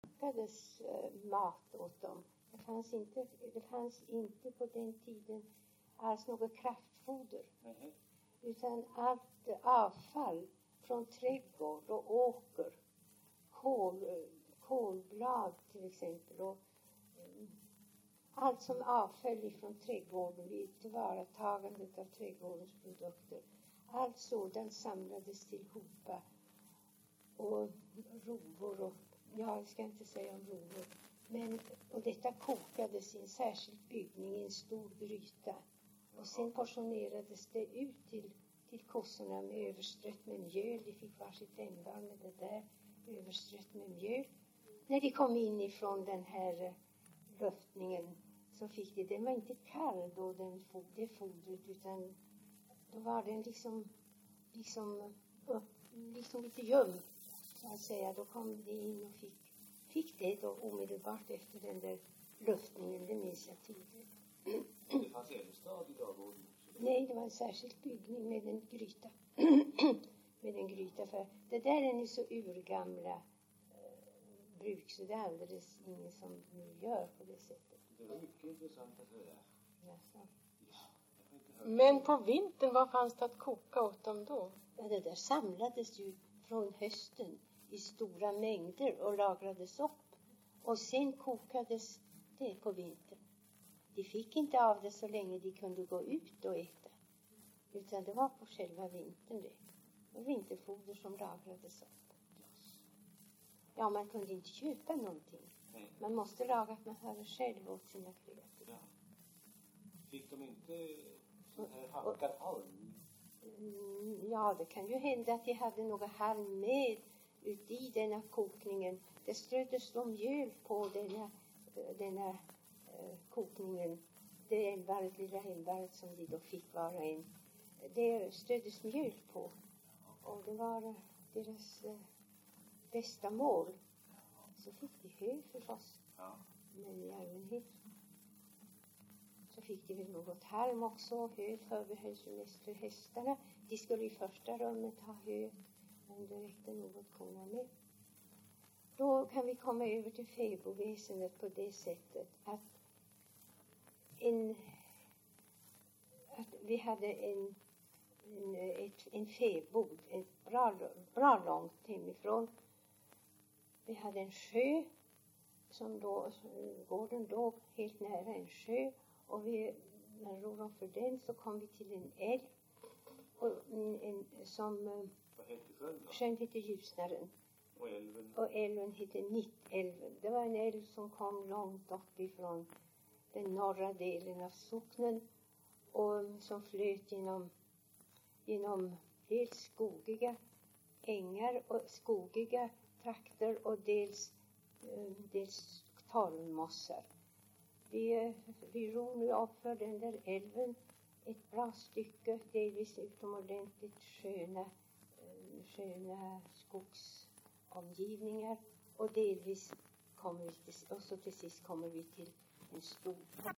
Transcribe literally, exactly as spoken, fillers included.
kokades mat åt dem. Det fanns inte, det fanns inte på den tiden alls något kraftfoder. Mm. Utan allt avfall från trädgård och åker, kol, kolblad till exempel, och um, allt som avföll ifrån trädgården vid tillvaratagandet av trädgårdens produkter, allt sådant samlades tillhopa. Och rovor och, ja, jag ska inte säga om rovor, men, och detta kokades i en särskild byggning i en stor gryta. Och sen portionerades det ut till, till kossorna med överstrött med mjöl. De fick varsitt ämbar med det där, överstrött med mjöl. När de kom in ifrån den här luftningen så fick de, den var inte kall då, den, det fodret, utan då var den liksom, liksom, upp, liksom lite ljum, så att säga. Då kom de in och fick, fick det då omedelbart efter den där luftningen, det minns jag tydligt. Det fanns eldstad i dagordningen? Nej, det var en särskild byggning med en gryta. med en gryta, för det där är ni så urgamla eh, bruk, så det är alldeles ingen som nu gör på det sättet. Det var mycket intressant att höra. Jaså. Ja. Men på vintern, vad fanns det att koka åt dem då? Ja, det där samlades ju från hösten i stora mängder och lagrades upp. Och sen kokades det på vintern. De fick inte av det så länge de kunde gå ut och äta. Utan det var på själva vintern det. Och vinterfoder som lagrades upp. Ja, man kunde inte köpa någonting. Man måste laga att man hade själv åt sina kreatur. Ja. Fick de inte sån här hackad halm? Ja, det kan ju hända att de hade något halm med ut i denna kokningen. Det ströddes de mjöl på denna, denna uh, kokningen. Det elvaret, lilla elvaret som de då fick vara en. Det ströddes mjöl på. Och det var deras uh, bästa mål. Så fick de hö förstås. Ja. Men i allmänhet så fick de väl något halm också. Hö förbehölls ju mest för hästarna. De skulle i första rummet ha hö, men det räckte något korna med. Då kan vi komma över till fäbodväsendet på det sättet att en att vi hade en en, ett, en fäbod, en bra, bra långt hemifrån. Vi hade en sjö som då, gården låg helt nära en sjö, och vi, när ror om för den så kom vi till en älv och en, en, som vad hette sjön då? Sjön hette Ljusnaren och älven? Och älven hette Nittälven. Det var en älv som kom långt upp ifrån den norra delen av socknen och som flöt genom, genom dels skogiga ängar och skogiga trakter och dels, dels torvmossar. Vi, vi ror nu upp för den där älven ett bra stycke, delvis utomordentligt sköna, sköna skogsomgivningar, och delvis kommer vi till, och så till sist kommer vi till en stor